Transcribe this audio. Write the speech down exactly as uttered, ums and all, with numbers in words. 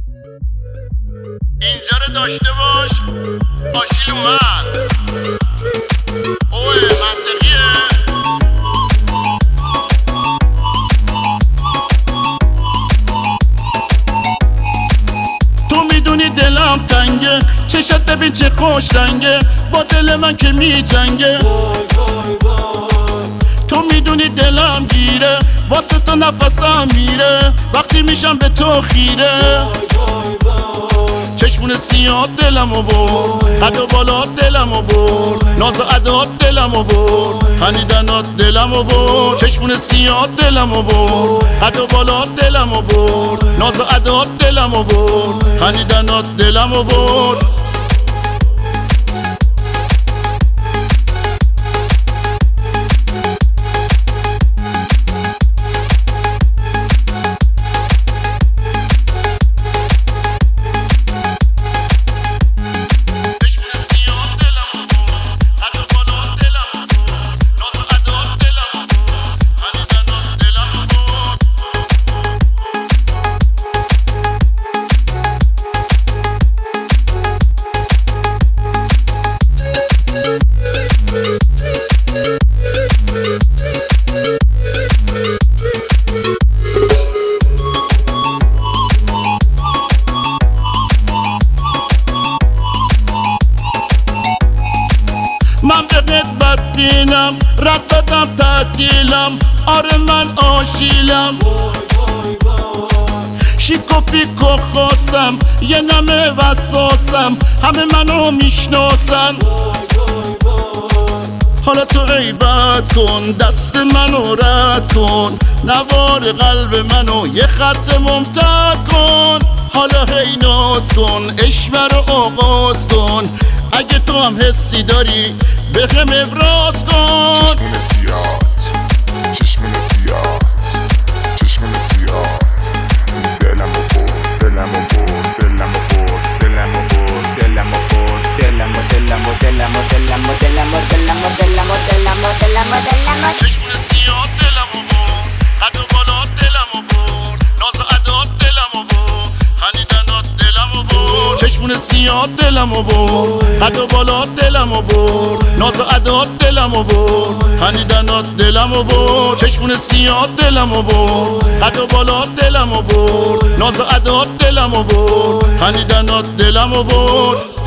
اینجا رو داشته باش، آشیل اومد. اوه منطقیه. تو میدونی دلم تنگه، چشات ببین چه خوش رنگه، با دل من که میجنگه. تو میدونی دلم گیره، واسه تو نفسم میره، وقتی میشم به تو خیره. چشمون سیاه دلمو برد، حد و بالات دلمو برد، ناز و عدات دلمو برد، خندیدنات دلمو برد. چشمون سیاه دلمو برد، حد و بالات دلمو برد، ناز و عدات دلمو برد، خندیدنات دلمو برد. من به قدبت بینم، رد بدم تعدیلم، آره من آشیلم. شیکو پیکو خواستم، یه نمه وسواسم، همه منو میشناسن. حالا تو غیبت کن، دست منو رد کن، نوار قلب منو یه خط ممتد کن. حالا هی ناز کن، عشق رو آغاز کن، اگه تو هم حسی داری به هم ابراز کن. چشم نسیات، چشم نسیات، چشم نسیات، دلمو برد، دلمو برد، دلمو برد، دلمو برد، دلمو برد، دلمو دلمو دلمو دلمو دلمو دلمو دلمو دلمو دلمو دلمو. چشم نسیات دلمو برد، حد و بالات دلمو برد، ناز و عدات دلمو برد، خندیدنات دلمو برد. چشم نسیات دلمو برد، حد و بالات دلمو برد، ناز و عدات دلمو برد، خندیدنات دلمو برد. چشم نسیات دلمو برد، حد و بالات دلمو برد، ناز و عدات دلمو برد، خندیدنات دلمو برد.